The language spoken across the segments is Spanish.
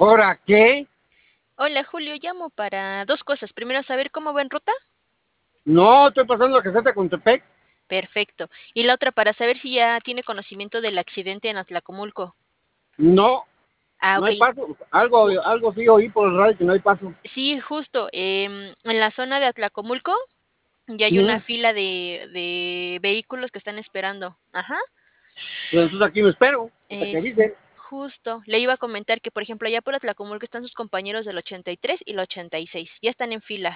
¿Ahora qué? Hola Julio, llamo para dos cosas. Primero, saber cómo va en ruta. No, estoy pasando a Caseta con Tepec. Perfecto. Y la otra, para saber si ya tiene conocimiento del accidente en Atlacomulco. No, Ah, no ok. hay paso. Algo sí oí por el radio que no hay paso. Sí, justo. En la zona de Atlacomulco ya hay una Ujú. fila de vehículos que están esperando. Ajá. Pues entonces aquí me espero, hasta que Es avisen. justo. Le iba a comentar que, por ejemplo, allá por Atlacomulco están sus compañeros del 83 y el 86. Ya están en fila.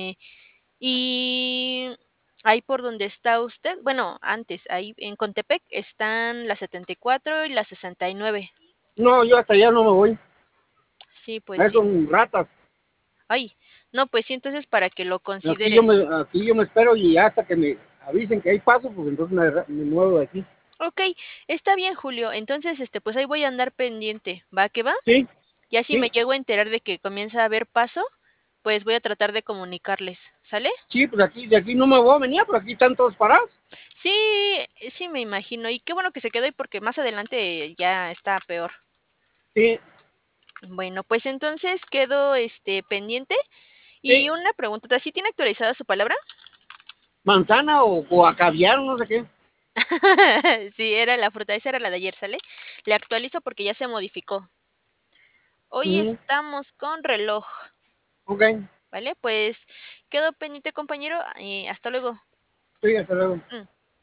Y ahí por donde está usted, bueno, antes, ahí en Contepec están la 74 y la 69. No, yo hasta allá no me voy. Sí, pues Ahí sí. son ratas. Ay, no, pues sí, entonces para que lo Aquí considere. aquí yo me espero y hasta que me avisen que hay paso, pues entonces me muevo de aquí. Ok, está bien, Julio. Entonces, pues ahí voy a andar pendiente. ¿Va que va? Sí, Ya si me sí, llego a enterar de que comienza a haber paso, pues voy a tratar de comunicarles. ¿Sale? sí, pues aquí, de aquí no me voy a venir, pero aquí están todos parados. Sí, sí me imagino. Y qué bueno que se quedó ahí porque más adelante ya está peor. Sí, Bueno, pues entonces quedo pendiente. sí. Y una pregunta, ¿sí tiene actualizada su palabra? Manzana o a caviar, no sé qué. Sí, era la fruta, esa era la de ayer, ¿sale? Le actualizo porque ya se modificó. Hoy Ujú. estamos con reloj, Ok, ¿vale? Pues quedo pendiente, compañero. Hasta luego. sí, hasta luego. Mm.